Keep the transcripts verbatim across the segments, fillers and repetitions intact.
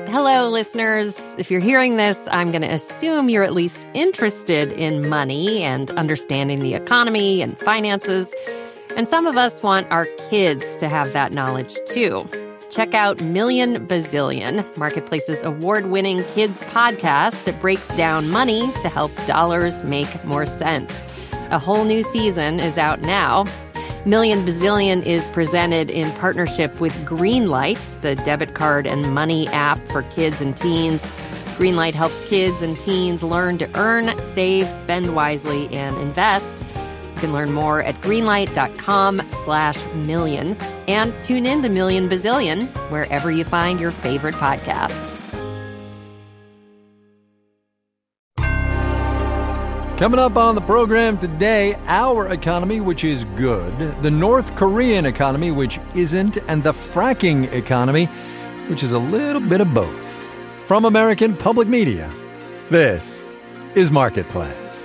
Hello, listeners. If you're hearing this, I'm going to assume you're at least interested in money and understanding the economy and finances. And some of us want our kids to have that knowledge, too. Check out Million Bazillion, Marketplace's award-winning kids podcast that breaks down money to help dollars make more sense. A whole new season is out now. Million Bazillion is presented in partnership with Greenlight, the debit card and money app for kids and teens. Greenlight helps kids and teens learn to earn, save, spend wisely, and invest. You can learn more at greenlight.com slash million. And tune in to Million Bazillion wherever you find your favorite podcasts. Coming up on the program today, our economy, which is good, the North Korean economy, which isn't, and the fracking economy, which is a little bit of both. From American Public Media, this is Marketplace.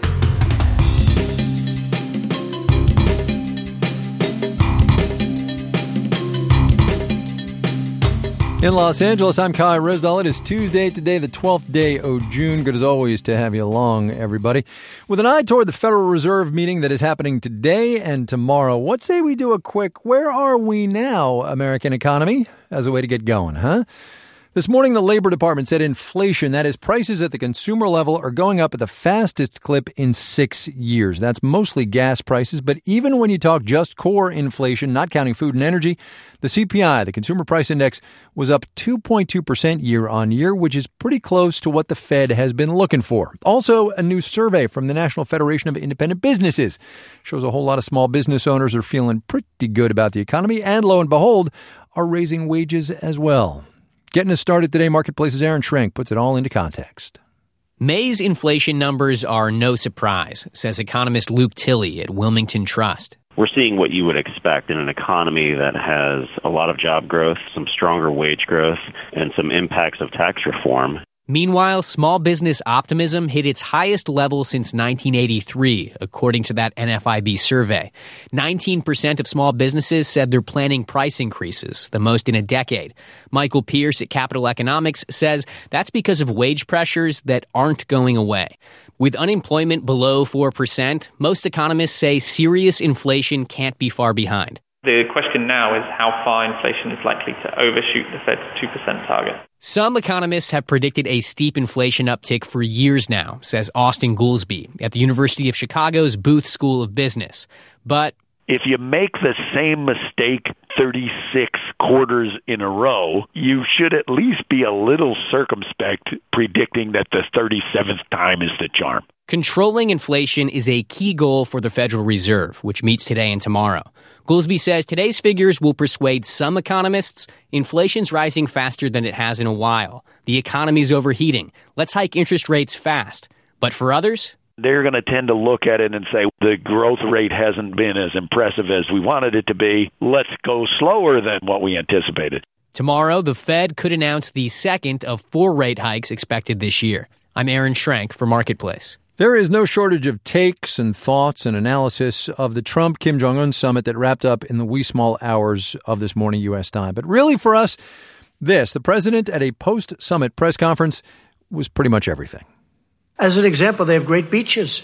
In Los Angeles, I'm Kai Resdahl. It is Tuesday today, the twelfth day of June. Good as always to have you along, everybody. With an eye toward the Federal Reserve meeting that is happening today and tomorrow, what say we do a quick, where are we now, American economy, as a way to get going, huh? This morning, the Labor Department said inflation, that is, prices at the consumer level, are going up at the fastest clip in six years. That's mostly gas prices, but even when you talk just core inflation, not counting food and energy, the C P I, the Consumer Price Index, was up two point two percent year on year, which is pretty close to what the Fed has been looking for. Also, a new survey from the National Federation of Independent Businesses shows a whole lot of small business owners are feeling pretty good about the economy, and lo and behold, are raising wages as well. Getting us started today, Marketplace's Aaron Schrenk puts it all into context. May's inflation numbers are no surprise, says economist Luke Tilley at Wilmington Trust. We're seeing what you would expect in an economy that has a lot of job growth, some stronger wage growth, and some impacts of tax reform. Meanwhile, small business optimism hit its highest level since nineteen eighty-three, according to that N F I B survey. nineteen percent of small businesses said they're planning price increases, the most in a decade. Michael Pierce at Capital Economics says that's because of wage pressures that aren't going away. With unemployment below four percent, most economists say serious inflation can't be far behind. The question now is how far inflation is likely to overshoot the Fed's two percent target. Some economists have predicted a steep inflation uptick for years now, says Austin Goolsbee at the University of Chicago's Booth School of Business. But if you make the same mistake thirty-six quarters in a row, you should at least be a little circumspect predicting that the thirty-seventh time is the charm. Controlling inflation is a key goal for the Federal Reserve, which meets today and tomorrow. Goolsbee says today's figures will persuade some economists inflation's rising faster than it has in a while. The economy's overheating. Let's hike interest rates fast. But for others, they're going to tend to look at it and say, the growth rate hasn't been as impressive as we wanted it to be. Let's go slower than what we anticipated. Tomorrow, the Fed could announce the second of four rate hikes expected this year. I'm Aaron Schrenk for Marketplace. There is no shortage of takes and thoughts and analysis of the Trump-Kim Jong-un summit that wrapped up in the wee small hours of this morning U S time. But really for us, this, the president at a post-summit press conference, was pretty much everything. As an example, they have great beaches.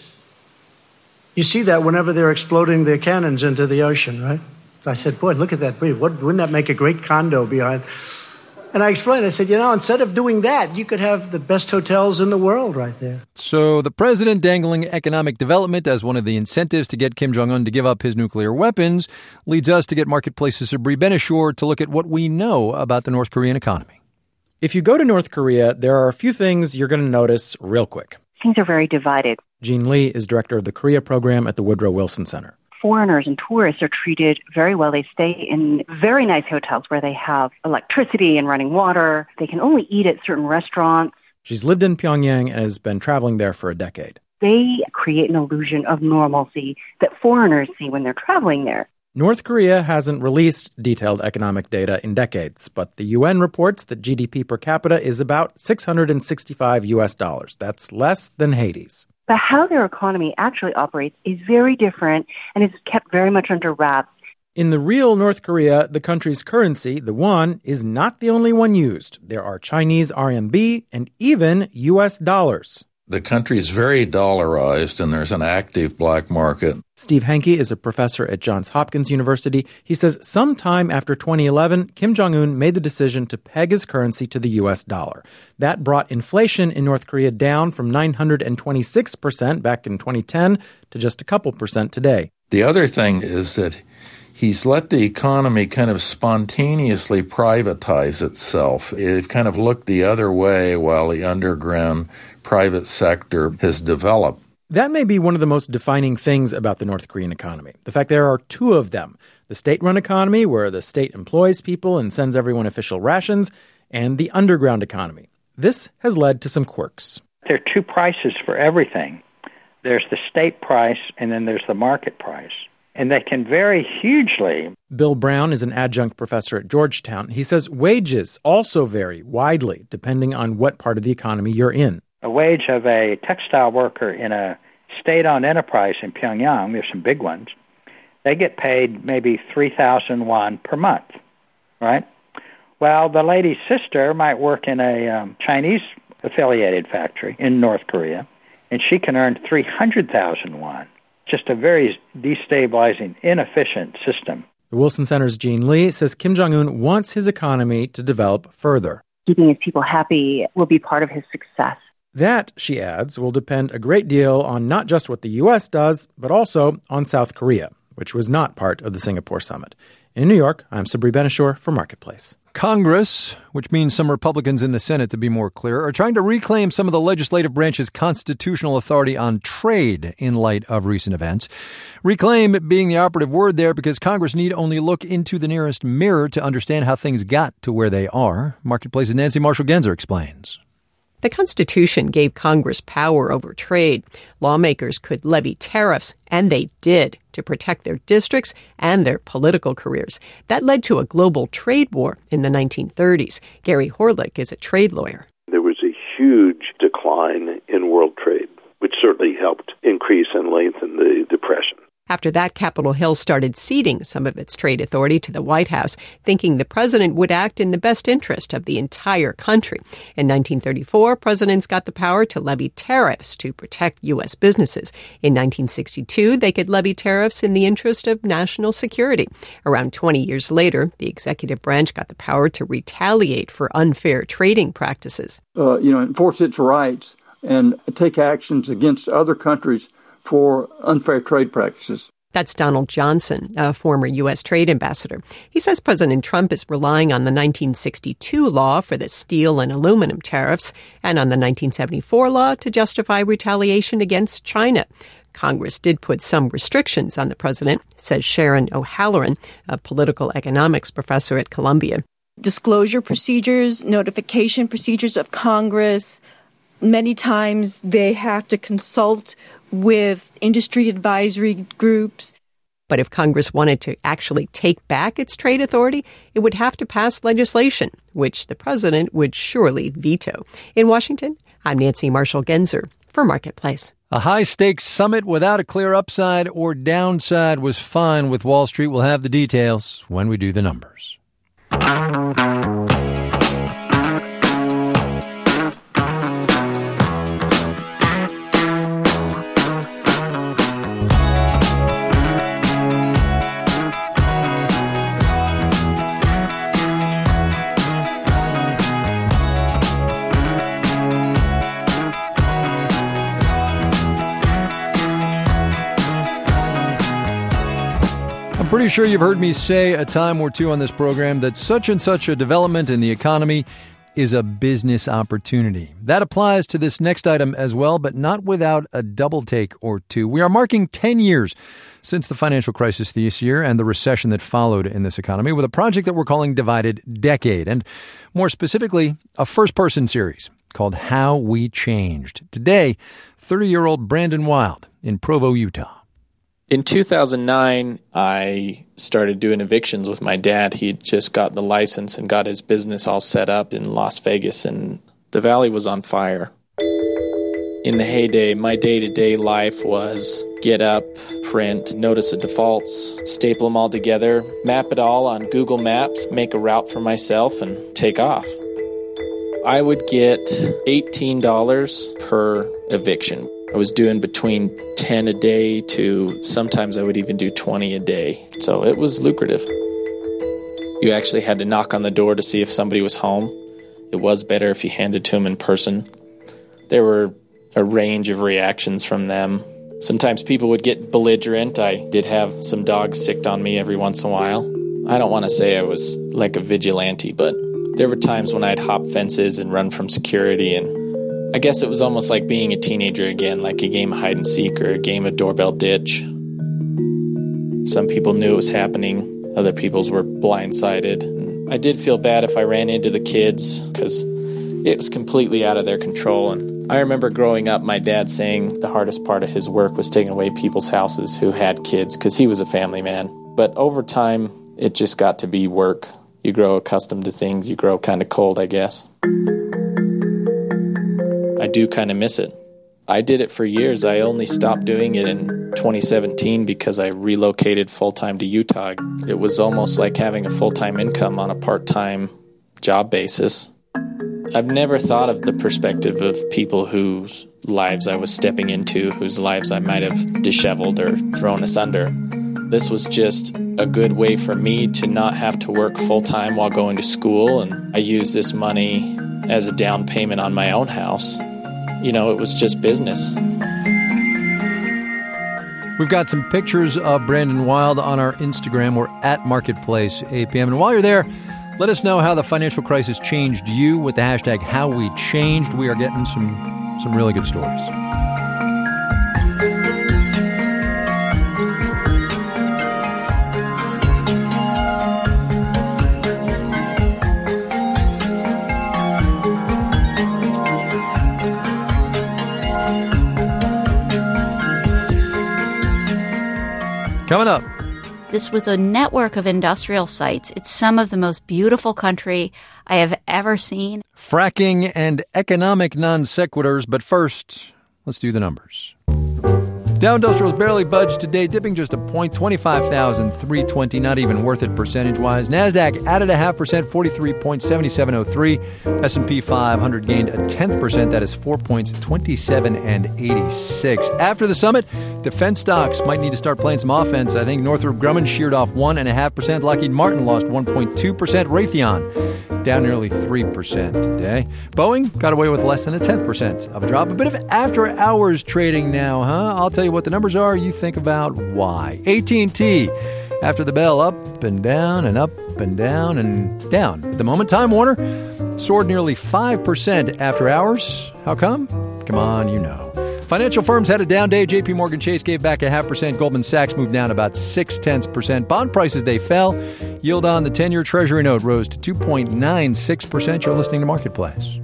You see that whenever they're exploding their cannons into the ocean, right? I said, boy, look at that. What, wouldn't that make a great condo behind? And I explained, I said, you know, instead of doing that, you could have the best hotels in the world right there. So the president dangling economic development as one of the incentives to get Kim Jong-un to give up his nuclear weapons leads us to get Marketplace's Sabri Ben-Achour to look at what we know about the North Korean economy. If you go to North Korea, there are a few things you're going to notice real quick. Things are very divided. Jean Lee is director of the Korea program at the Woodrow Wilson Center. Foreigners and tourists are treated very well. They stay in very nice hotels where they have electricity and running water. They can only eat at certain restaurants. She's lived in Pyongyang and has been traveling there for a decade. They create an illusion of normalcy that foreigners see when they're traveling there. North Korea hasn't released detailed economic data in decades, but the U N reports that G D P per capita is about six hundred sixty-five U S dollars. That's less than Haiti's. But how their economy actually operates is very different and is kept very much under wraps. In the real North Korea, the country's currency, the won, is not the only one used. There are Chinese R M B and even U S dollars. The country is very dollarized, and there's an active black market. Steve Henke is a professor at Johns Hopkins University. He says sometime after twenty eleven, Kim Jong-un made the decision to peg his currency to the U S dollar. That brought inflation in North Korea down from nine hundred twenty-six percent back in twenty ten to just a couple percent today. The other thing is that he's let the economy kind of spontaneously privatize itself. It kind of looked the other way while the underground private sector has developed. That may be one of the most defining things about the North Korean economy. The fact there are two of them. The state-run economy, where the state employs people and sends everyone official rations, and the underground economy. This has led to some quirks. There are two prices for everything. There's the state price, and then there's the market price. And they can vary hugely. Bill Brown is an adjunct professor at Georgetown. He says wages also vary widely depending on what part of the economy you're in. A wage of a textile worker in a state-owned enterprise in Pyongyang, there's some big ones, they get paid maybe three thousand won per month, right? Well, the lady's sister might work in a um, Chinese-affiliated factory in North Korea, and she can earn three hundred thousand won. Just a very destabilizing, inefficient system. The Wilson Center's Jean Lee says Kim Jong-un wants his economy to develop further. Keeping his people happy will be part of his success. That, she adds, will depend a great deal on not just what the U S does, but also on South Korea, which was not part of the Singapore summit. In New York, I'm Sabri Benishore for Marketplace. Congress, which means some Republicans in the Senate to be more clear, are trying to reclaim some of the legislative branch's constitutional authority on trade in light of recent events. Reclaim being the operative word there because Congress need only look into the nearest mirror to understand how things got to where they are. Marketplace's Nancy Marshall-Genzer explains. The Constitution gave Congress power over trade. Lawmakers could levy tariffs, and they did, to protect their districts and their political careers. That led to a global trade war in the nineteen thirties. Gary Horlick is a trade lawyer. There was a huge decline in world trade, which certainly helped increase and lengthen the Depression. After that, Capitol Hill started ceding some of its trade authority to the White House, thinking the president would act in the best interest of the entire country. In nineteen thirty-four, presidents got the power to levy tariffs to protect U S businesses. In nineteen sixty-two, they could levy tariffs in the interest of national security. Around twenty years later, the executive branch got the power to retaliate for unfair trading practices. Uh, you know, enforce its rights and take actions against other countries for unfair trade practices. That's Donald Johnson, a former U S trade ambassador. He says President Trump is relying on the nineteen sixty-two law for the steel and aluminum tariffs and on the nineteen seventy-four law to justify retaliation against China. Congress did put some restrictions on the president, says Sharon O'Halloran, a political economics professor at Columbia. Disclosure procedures, notification procedures of Congress. Many times they have to consult with industry advisory groups. But if Congress wanted to actually take back its trade authority, it would have to pass legislation, which the president would surely veto. In Washington, I'm Nancy Marshall-Genzer for Marketplace. A high-stakes summit without a clear upside or downside was fine with Wall Street. We'll have the details when we do the numbers. I'm pretty sure you've heard me say a time or two on this program that such and such a development in the economy is a business opportunity. That applies to this next item as well, but not without a double take or two. We are marking ten years since the financial crisis this year and the recession that followed in this economy with a project that we're calling Divided Decade, and more specifically, a first-person series called How We Changed. Today, thirty-year-old Brandon Wild in Provo, Utah. In two thousand nine, I started doing evictions with my dad. He'd just got the license and got his business all set up in Las Vegas, and the valley was on fire. In the heyday, my day-to-day life was get up, print notice of defaults, staple them all together, map it all on Google Maps, make a route for myself, and take off. I would get eighteen dollars per eviction. I was doing between ten a day to sometimes I would even do twenty a day. So it was lucrative. You actually had to knock on the door to see if somebody was home. It was better if you handed to them in person. There were a range of reactions from them. Sometimes people would get belligerent. I did have some dogs sicked on me every once in a while. I don't want to say I was like a vigilante, but there were times when I'd hop fences and run from security, and I guess it was almost like being a teenager again, like a game of hide and seek or a game of doorbell ditch. Some people knew it was happening. Other people's were blindsided. And I did feel bad if I ran into the kids because it was completely out of their control. And I remember growing up, my dad saying the hardest part of his work was taking away people's houses who had kids because he was a family man. But over time, it just got to be work. You grow accustomed to things. You grow kind of cold, I guess. I do kind of miss it. I did it for years. I only stopped doing it in twenty seventeen because I relocated full-time to Utah. It was almost like having a full-time income on a part-time job basis. I've never thought of the perspective of people whose lives I was stepping into, whose lives I might have disheveled or thrown asunder. This was just a good way for me to not have to work full-time while going to school, and I used this money as a down payment on my own house. You know, it was just business. We've got some pictures of Brandon Wild on our Instagram. We're at Marketplace A P M. And while you're there, let us know how the financial crisis changed you with the hashtag HowWeChanged. We are getting some, some really good stories. Coming up. This was a network of industrial sites. It's some of the most beautiful country I have ever seen. Fracking and economic non sequiturs. But first, let's do the numbers. Dow Industrials barely budged today, dipping just a point, twenty-five thousand three hundred twenty, not even worth it percentage-wise. NASDAQ added a half percent, forty-three point seven seven oh three. S and P five hundred gained a tenth percent, that is four points, twenty-seven and eighty-six. After the summit, defense stocks might need to start playing some offense. I think Northrop Grumman sheared off one point five percent. Lockheed Martin lost one point two percent. Raytheon down nearly three percent today. Boeing got away with less than a tenth percent of a drop. A bit of after-hours trading now, huh? I'll tell you what the numbers are. You think about why. A T and T, after the bell, up and down and up and down and down. At the moment, Time Warner soared nearly five percent after hours. How come? Come on, you know. Financial firms had a down day. J P Morgan Chase gave back a half percent. Goldman Sachs moved down about six tenths percent. Bond prices, they fell. Yield on the ten-year Treasury note rose to two point nine six percent. You're listening to Marketplace.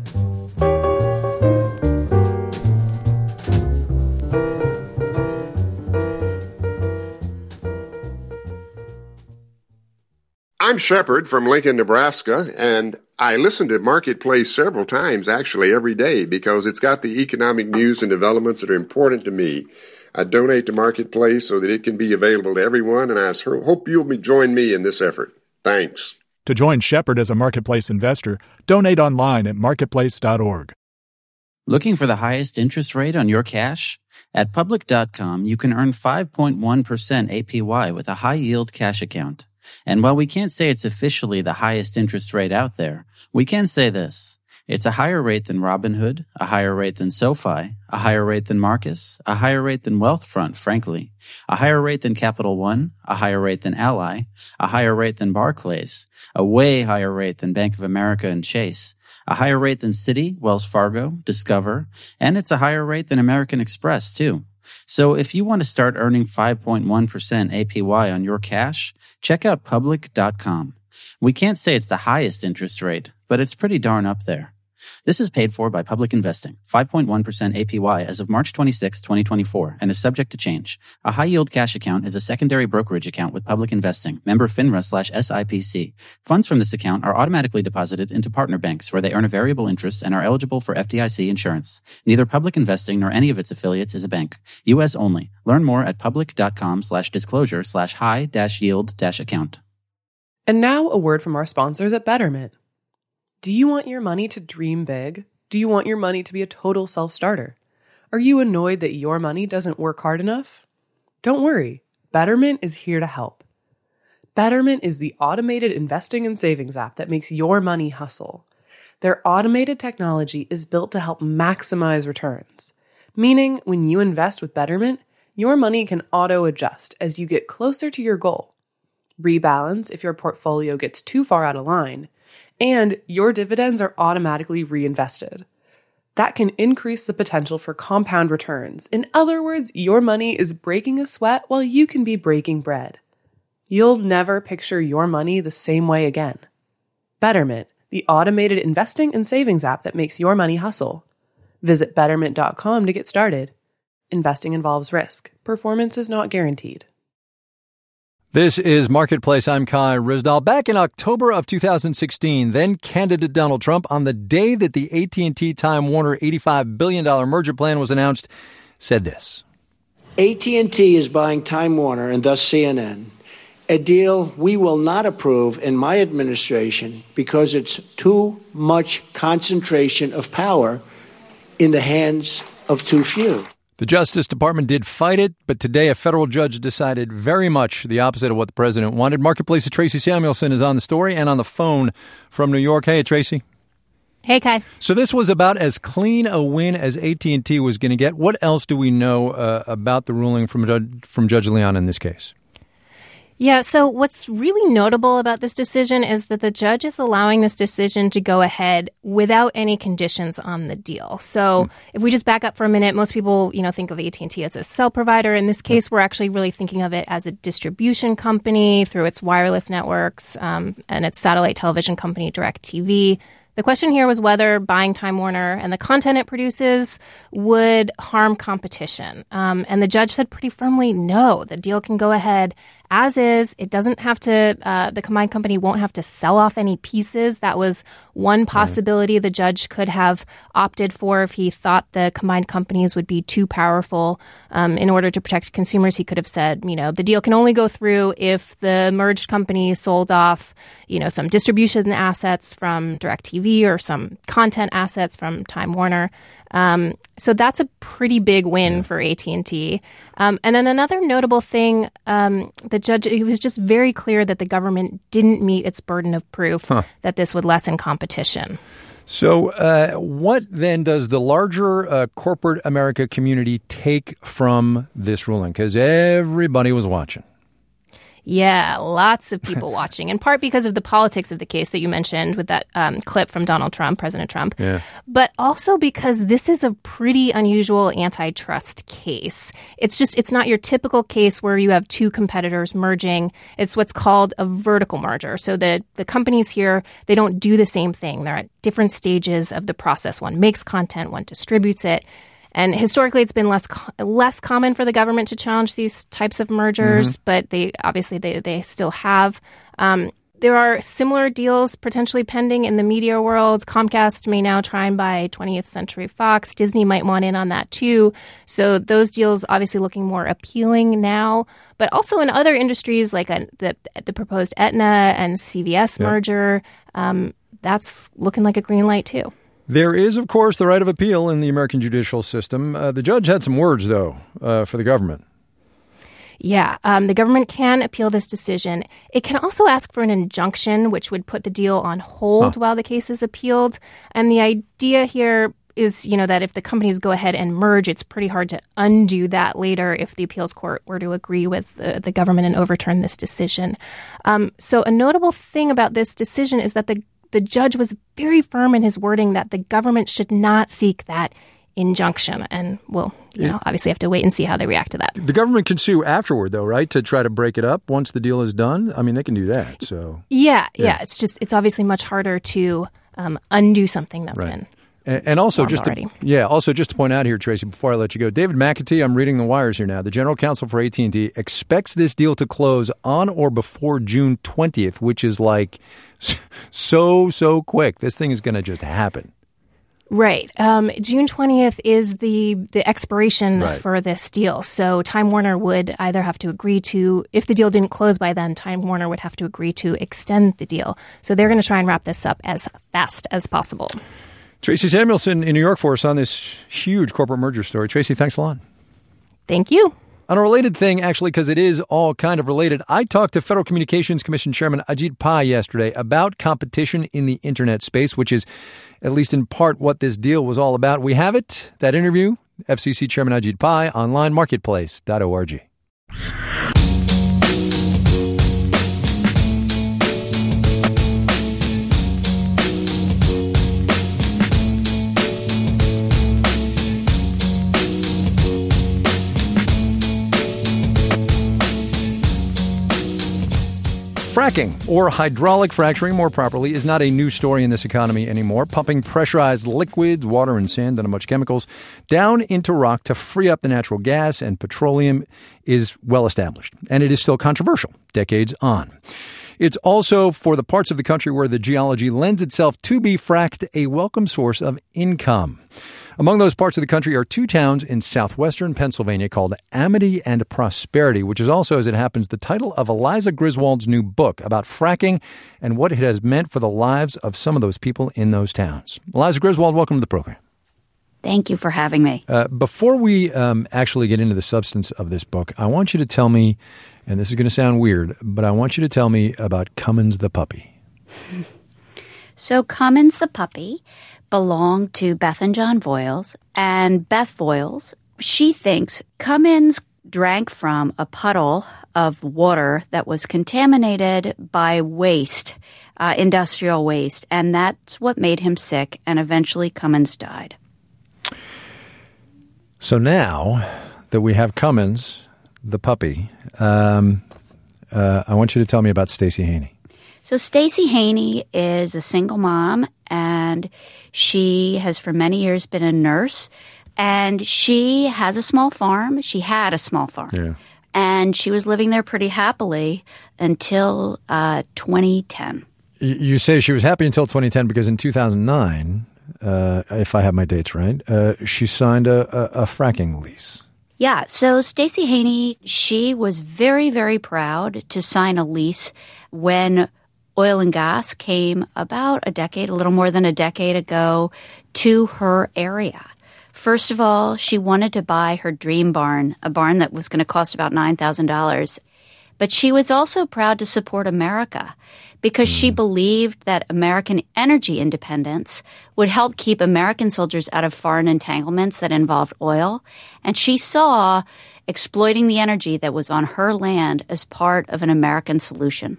I'm Shepard from Lincoln, Nebraska, and I listen to Marketplace several times, actually every day, because it's got the economic news and developments that are important to me. I donate to Marketplace so that it can be available to everyone, and I hope you'll join me in this effort. Thanks. To join Shepard as a Marketplace investor, donate online at marketplace dot org. Looking for the highest interest rate on your cash? At public dot com, you can earn five point one percent A P Y with a high-yield cash account. And while we can't say it's officially the highest interest rate out there, we can say this. It's a higher rate than Robinhood, a higher rate than SoFi, a higher rate than Marcus, a higher rate than Wealthfront, frankly, a higher rate than Capital One, a higher rate than Ally, a higher rate than Barclays, a way higher rate than Bank of America and Chase, a higher rate than Citi, Wells Fargo, Discover, and it's a higher rate than American Express, too. So if you want to start earning five point one percent A P Y on your cash, check out public dot com. We can't say it's the highest interest rate, but it's pretty darn up there. This is paid for by Public Investing, five point one percent A P Y as of March twenty-sixth, twenty twenty-four, and is subject to change. A high-yield cash account is a secondary brokerage account with Public Investing, member FINRA slash S I P C. Funds from this account are automatically deposited into partner banks where they earn a variable interest and are eligible for F D I C insurance. Neither Public Investing nor any of its affiliates is a bank. U S only. Learn more at public.com slash disclosure slash high dash yield dash account. And now a word from our sponsors at Betterment. Do you want your money to dream big? Do you want your money to be a total self-starter? Are you annoyed that your money doesn't work hard enough? Don't worry. Betterment is here to help. Betterment is the automated investing and savings app that makes your money hustle. Their automated technology is built to help maximize returns, meaning when you invest with Betterment, your money can auto-adjust as you get closer to your goal, rebalance if your portfolio gets too far out of line, and your dividends are automatically reinvested. That can increase the potential for compound returns. In other words, your money is breaking a sweat while you can be breaking bread. You'll never picture your money the same way again. Betterment, the automated investing and savings app that makes your money hustle. Visit betterment dot com to get started. Investing involves risk. Performance is not guaranteed. This is Marketplace. I'm Kai Ryssdal. Back in October of two thousand sixteen, then candidate Donald Trump, on the day that the A T and T Time Warner eighty-five billion dollars merger plan was announced, said this. A T and T is buying Time Warner and thus C N N, a deal we will not approve in my administration because it's too much concentration of power in the hands of too few. The Justice Department did fight it, but today a federal judge decided very much the opposite of what the president wanted. Marketplace's Tracy Samuelson is on the story and on the phone from New York. Hey, Tracy. Hey, Kai. So this was about as clean a win as A T and T was going to get. What else do we know uh, about the ruling from, from Judge Leon in this case? Yeah, so what's really notable about this decision is that the judge is allowing this decision to go ahead without any conditions on the deal. So mm. if we just back up for a minute, most people, you know, think of A T and T as a cell provider. In this case, we're actually really thinking of it as a distribution company through its wireless networks um, and its satellite television company, DirecTV. The question here was whether buying Time Warner and the content it produces would harm competition. Um, and the judge said pretty firmly, no, the deal can go ahead as is. It doesn't have to, uh, the combined company won't have to sell off any pieces. That was one possibility the judge could have opted for if he thought the combined companies would be too powerful um, in order to protect consumers. He could have said, you know, the deal can only go through if the merged company sold off, you know, some distribution assets from DirecTV or some content assets from Time Warner. Um, so that's a pretty big win for A T and T. Um, and then another notable thing, um, the judge, he was just very clear that the government didn't meet its burden of proof huh. that this would lessen competition. So uh, what then does the larger uh, corporate America community take from this ruling? Because everybody was watching. Yeah, lots of people watching, in part because of the politics of the case that you mentioned with that um, clip from Donald Trump, President Trump, yeah. but also because this is a pretty unusual antitrust case. It's just, it's not your typical case where you have two competitors merging. It's what's called a vertical merger. So the, the companies here, they don't do the same thing. They're at different stages of the process. One makes content, one distributes it. And historically, it's been less less common for the government to challenge these types of mergers, mm-hmm. but they obviously they, they still have. Um, there are similar deals potentially pending in the media world. Comcast may now try and buy twentieth Century Fox. Disney might want in on that too. So those deals obviously looking more appealing now. But also in other industries like a, the the proposed Aetna and C V S yep. merger, um, that's looking like a green light too. There is, of course, the right of appeal in the American judicial system. Uh, the judge had some words, though, uh, for the government. Yeah, um, the government can appeal this decision. It can also ask for an injunction, which would put the deal on hold huh. while the case is appealed. And the idea here is, you know, that if the companies go ahead and merge, it's pretty hard to undo that later if the appeals court were to agree with the, the government and overturn this decision. Um, so a notable thing about this decision is that the The judge was very firm in his wording that the government should not seek that injunction. And we'll you know, obviously have to wait and see how they react to that. The government can sue afterward, though, right, to try to break it up once the deal is done? I mean, they can do that. So Yeah, yeah. yeah. It's just, it's obviously much harder to um, undo something that's right. been And, and also, just to, yeah, also just to point out here, Tracy, before I let you go, David McAtee, I'm reading the wires here now. The general counsel for A T and T expects this deal to close on or before June twentieth, which is like so, so quick. This thing is going to just happen. Right. Um, June twentieth is the, the expiration right. for this deal. So Time Warner would either have to agree to, if the deal didn't close by then, Time Warner would have to agree to extend the deal. So they're going to try and wrap this up as fast as possible. Tracy Samuelson in New York for us on this huge corporate merger story. Tracy, thanks a lot. Thank you. On a related thing, actually, because it is all kind of related, I talked to Federal Communications Commission Chairman Ajit Pai yesterday about competition in the internet space, which is at least in part what this deal was all about. We have it, that interview, F C C Chairman Ajit Pai, online marketplace dot org. Fracking, or hydraulic fracturing more properly, is not a new story in this economy anymore. Pumping pressurized liquids, water and sand, and much chemicals, down into rock to free up the natural gas and petroleum is well established. And it is still controversial, decades on. It's also, for the parts of the country where the geology lends itself to be fracked, a welcome source of income. Among those parts of the country are two towns in southwestern Pennsylvania called Amity and Prosperity, which is also, as it happens, the title of Eliza Griswold's new book about fracking and what it has meant for the lives of some of those people in those towns. Eliza Griswold, welcome to the program. Thank you for having me. Uh, before we um, actually get into the substance of this book, I want you to tell me, and this is going to sound weird, but I want you to tell me about Cummins the puppy. So Cummins the puppy belonged to Beth and John Voiles, and Beth Voiles, she thinks Cummins drank from a puddle of water that was contaminated by waste, uh, industrial waste, and that's what made him sick, and eventually Cummins died. So now that we have Cummins, the puppy, um, uh, I want you to tell me about Stacey Haney. So Stacey Haney is a single mom, and she has for many years been a nurse, and she has a small farm. She had a small farm. Yeah. And she was living there pretty happily until uh, twenty ten. You say she was happy until twenty ten because in two thousand nine, uh, if I have my dates right, uh, she signed a, a, a fracking lease. Yeah, so Stacey Haney, she was very, very proud to sign a lease when oil and gas came about a decade, a little more than a decade ago, to her area. First of all, she wanted to buy her dream barn, a barn that was going to cost about nine thousand dollars. But she was also proud to support America because she believed that American energy independence would help keep American soldiers out of foreign entanglements that involved oil. And she saw exploiting the energy that was on her land as part of an American solution.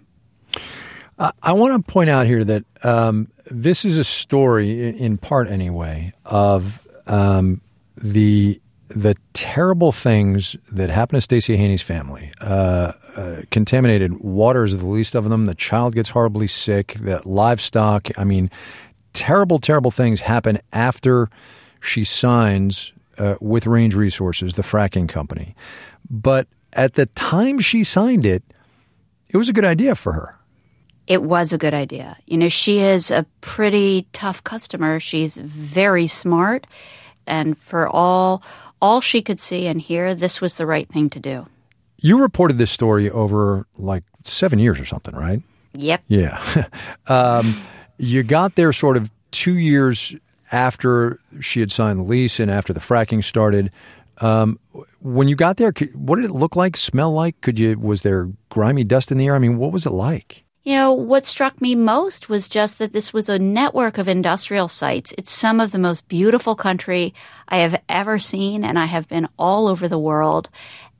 Uh, I want to point out here that um, this is a story, in, in part anyway, of um, the the terrible things that happened to Stacey Haney's family. Uh, uh, contaminated water is the least of them. The child gets horribly sick. The livestock. I mean, terrible, terrible things happen after she signs uh, with Range Resources, the fracking company. But at the time she signed it, it was a good idea for her. It was a good idea. You know, she is a pretty tough customer. She's very smart. And for all all she could see and hear, this was the right thing to do. You reported this story over like seven years or something, right? Yep. Yeah. um, you got there sort of two years after she had signed the lease and after the fracking started. Um, when you got there, what did it look like, smell like? Could you, was there grimy dust in the air? I mean, what was it like? You know, what struck me most was just that this was a network of industrial sites. It's some of the most beautiful country I have ever seen, and I have been all over the world.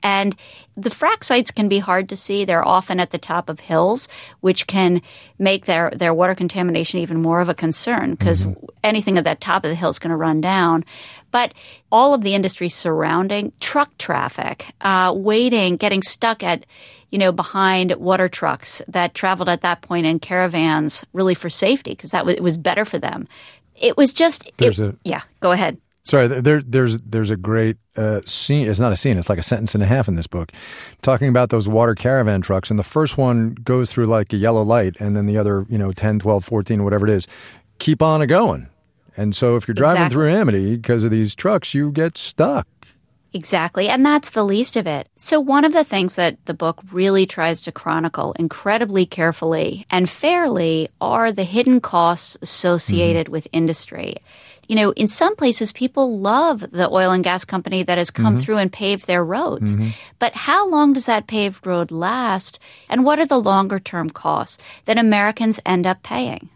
And the frac sites can be hard to see. They're often at the top of hills, which can make their, their water contamination even more of a concern because mm-hmm. anything at that top of the hill is going to run down. But all of the industry surrounding, truck traffic, uh, waiting, getting stuck at, you know, behind water trucks that traveled at that point in caravans really for safety because that was, it was better for them. It was just, it, a, yeah, go ahead. Sorry, there, there's there's a great uh, scene. It's not a scene. It's like a sentence and a half in this book, talking about those water caravan trucks. And the first one goes through like a yellow light, and then the other, you know, ten, twelve, fourteen, whatever it is, keep on a going. And so if you're driving exactly. through Amity because of these trucks, you get stuck. Exactly. And that's the least of it. So one of the things that the book really tries to chronicle incredibly carefully and fairly are the hidden costs associated mm-hmm. with industry. You know, in some places, people love the oil and gas company that has come mm-hmm. through and paved their roads. Mm-hmm. But how long does that paved road last? And what are the longer term costs that Americans end up paying?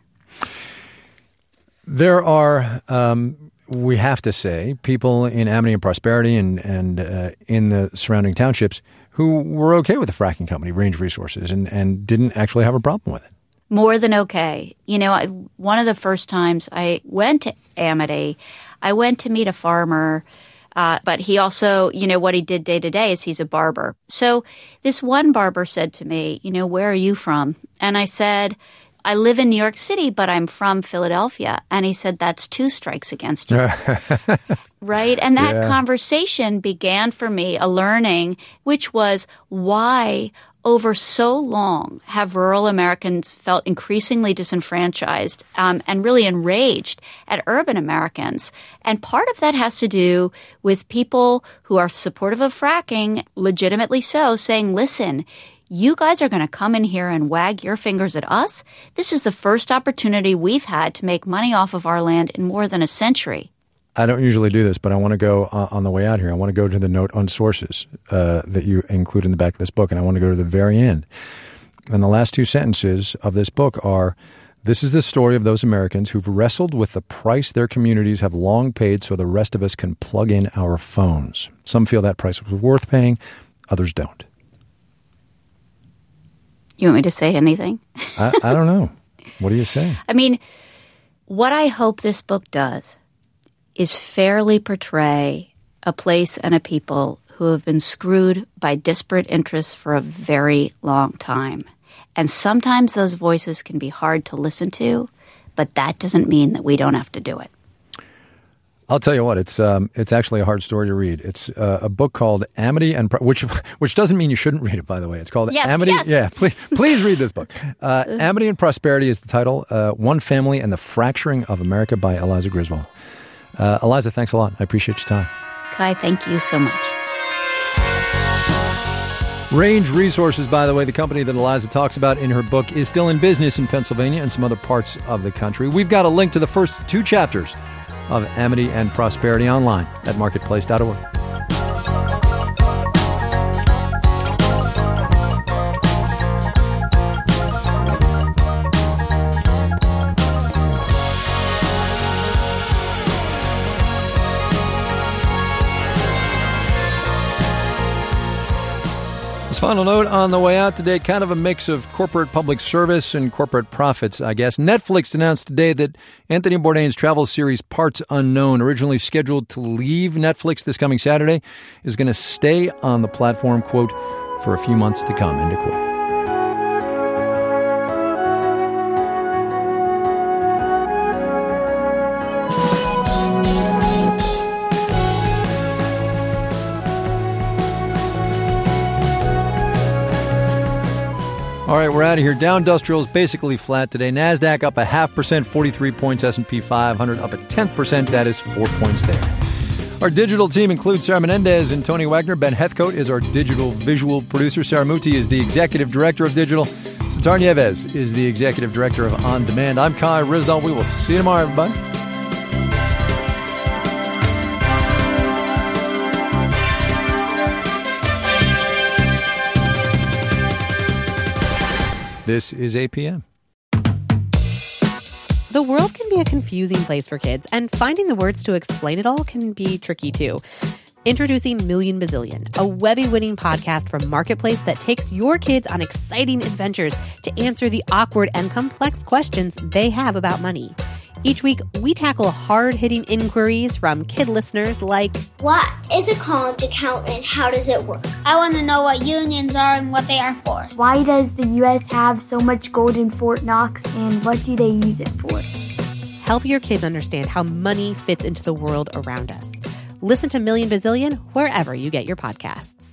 There are, um, we have to say, people in Amity and Prosperity and, and uh, in the surrounding townships who were okay with the fracking company, Range Resources, and, and didn't actually have a problem with it. More than okay. You know, I, one of the first times I went to Amity, I went to meet a farmer, uh, but he also, you know, what he did day to day is he's a barber. So this one barber said to me, you know, where are you from? And I said, I live in New York City, but I'm from Philadelphia. And he said, that's two strikes against you. Right? And that yeah. conversation began for me a learning, which was why over so long have rural Americans felt increasingly disenfranchised um, and really enraged at urban Americans. And part of that has to do with people who are supportive of fracking, legitimately so, saying, listen, you guys are going to come in here and wag your fingers at us? This is the first opportunity we've had to make money off of our land in more than a century. I don't usually do this, but I want to go uh, on the way out here. I want to go to the note on sources uh, that you include in the back of this book, and I want to go to the very end. And the last two sentences of this book are, this is the story of those Americans who've wrestled with the price their communities have long paid so the rest of us can plug in our phones. Some feel that price was worth paying, others don't. You want me to say anything? I, I don't know. What do you say? I mean, what I hope this book does is fairly portray a place and a people who have been screwed by disparate interests for a very long time. And sometimes those voices can be hard to listen to, but that doesn't mean that we don't have to do it. I'll tell you what, it's um, it's actually a hard story to read. It's uh, a book called Amity and Pro- which which doesn't mean you shouldn't read it, by the way. It's called yes, Amity. Yes. Yeah, please please read this book. Uh, Amity and Prosperity is the title. Uh, One Family and the Fracturing of America by Eliza Griswold. Uh, Eliza, thanks a lot. I appreciate your time. Kai, thank you so much. Range Resources, by the way, the company that Eliza talks about in her book, is still in business in Pennsylvania and some other parts of the country. We've got a link to the first two chapters of Amity and Prosperity online at marketplace dot org. Final note on the way out today, kind of a mix of corporate public service and corporate profits, I guess. Netflix announced today that Anthony Bourdain's travel series Parts Unknown, originally scheduled to leave Netflix this coming Saturday, is going to stay on the platform, quote, for a few months to come, end of quote. All right, we're out of here. Dow Industrial is basically flat today. NASDAQ up a half percent, forty-three points. S and P five hundred up a tenth percent. That is four points there. Our digital team includes Sarah Menendez and Tony Wagner. Ben Heathcote is our digital visual producer. Sarah Muti is the executive director of digital. Sitar Nieves is the executive director of On Demand. I'm Kai Ryssdal. We will see you tomorrow, everybody. This is A P M. The world can be a confusing place for kids, and finding the words to explain it all can be tricky too. Introducing Million Bazillion, a Webby-winning podcast from Marketplace that takes your kids on exciting adventures to answer the awkward and complex questions they have about money. Each week, we tackle hard-hitting inquiries from kid listeners like, what is a college account and how does it work? I want to know what unions are and what they are for. Why does the U S have so much gold in Fort Knox and what do they use it for? Help your kids understand how money fits into the world around us. Listen to Million Bazillion wherever you get your podcasts.